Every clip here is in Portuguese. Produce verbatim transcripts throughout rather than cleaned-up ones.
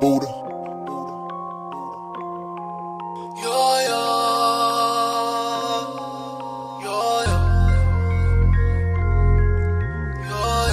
Buddha. Yeah, yeah. Yeah, yeah. Yeah,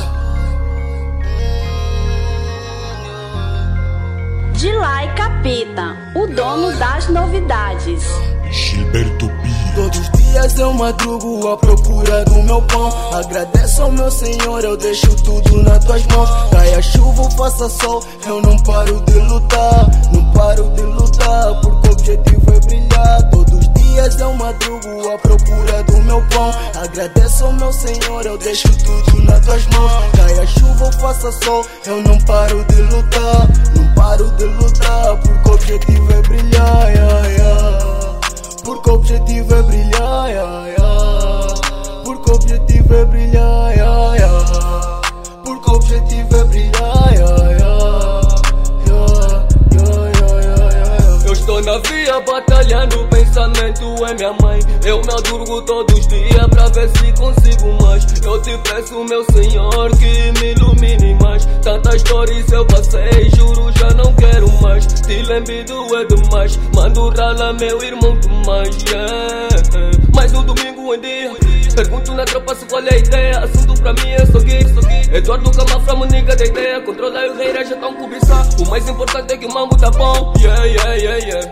yeah. Dilai Capita, o dono das novidades. Gilberto Pires. Todos os dias eu madrugo à procura do meu pão. Agradeço ao meu Senhor, eu deixo tudo nas tuas mãos. Caia chuva ou faça sol, eu não paro de lutar. Não paro de lutar, porque o objetivo é brilhar. Todos os dias eu madrugo à procura do meu pão. Agradeço ao meu Senhor, eu deixo tudo nas tuas mãos. Caia chuva ou faça sol, eu não paro de lutar. Não paro de lutar, porque o objetivo é brilhar, yeah, yeah. Porque o objetivo é brilhar, yeah, yeah. Porque o objetivo é brilhar, yeah, yeah. Porque o objetivo é brilhar, yeah, yeah. Yeah, yeah, yeah, yeah, yeah. Eu estou na via batalhando, pensamento é minha mãe. Eu me adurgo todos os dias pra ver se consigo mais. Eu te peço, meu Senhor, que me ilumine mais. Tantas histórias eu passei, juro já não quero mais. Te lembrido é demais, mando rala meu irmão demais, yeah. Mais um domingo em dia, pergunto na tropa se qual é a ideia. Assunto pra mim é só gui, Eduardo Camafra, nigga da ideia. Controla e o rei já tão cobiçar. O mais importante é que o mambo tá bom, yeah, yeah, yeah, yeah.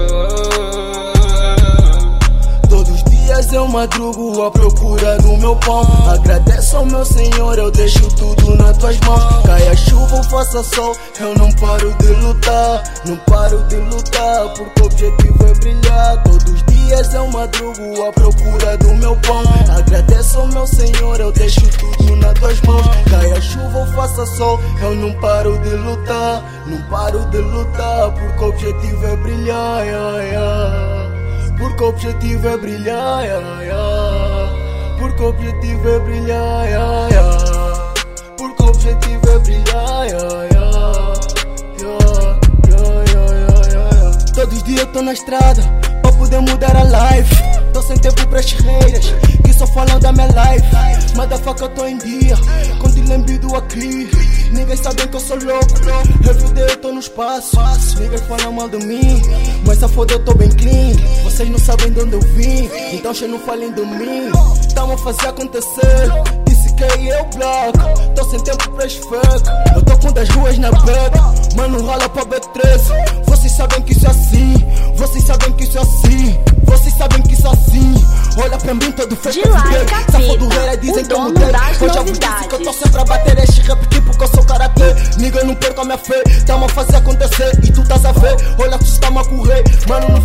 Todos os dias eu madrugo à procura do meu pão. Agradeço ao meu Senhor, eu deixo tudo nas tuas mãos. Caia chuva ou faça sol, eu não paro de lutar. Não paro de lutar, porque o objetivo é brilhar. Todos os dias eu madrugo à procura do meu pão. Agradeço ao meu Senhor, eu deixo tudo nas tuas mãos. Caia chuva ou faça sol, eu não paro de lutar. Não paro de lutar, porque o objetivo é brilhar, yeah, yeah. Porque o objetivo é brilhar, yeah, yeah. Porque o objetivo é brilhar, yeah, yeah. Porque o objetivo é brilhar, yeah, yeah. Yeah, yeah, yeah, yeah, yeah. Todos os dias eu tô na estrada pra poder mudar a life. Tô sem tempo pras cheiras que só falam da minha life. Motherfucker, eu tô em dia, com te lembrido aqui. Ninguém sabe que eu sou louco, everyday eu tô no espaço. Ninguém fala mal de mim, mas a foda eu tô bem clean. Vocês não sabem de onde eu vim, então cê não falem de mim. Tamo a fazer acontecer, disse que eu bloco. Tô sem tempo pra fake, eu tô com das ruas na beca. Mano, rola pra B treze, vocês sabem que isso é assim. Vocês sabem que isso é assim, vocês sabem que isso é assim. Olha pra mim todo feio, Capita, dizem o que eu dono mudei. das Hoje eu vos disse que eu tô novidades. sempre a bater este rap tipo que eu sou karatê. Ninguém não perca a minha fé, tamo a fazer acontecer e tu estás a ver. Olha tu está-me a correr, mano, não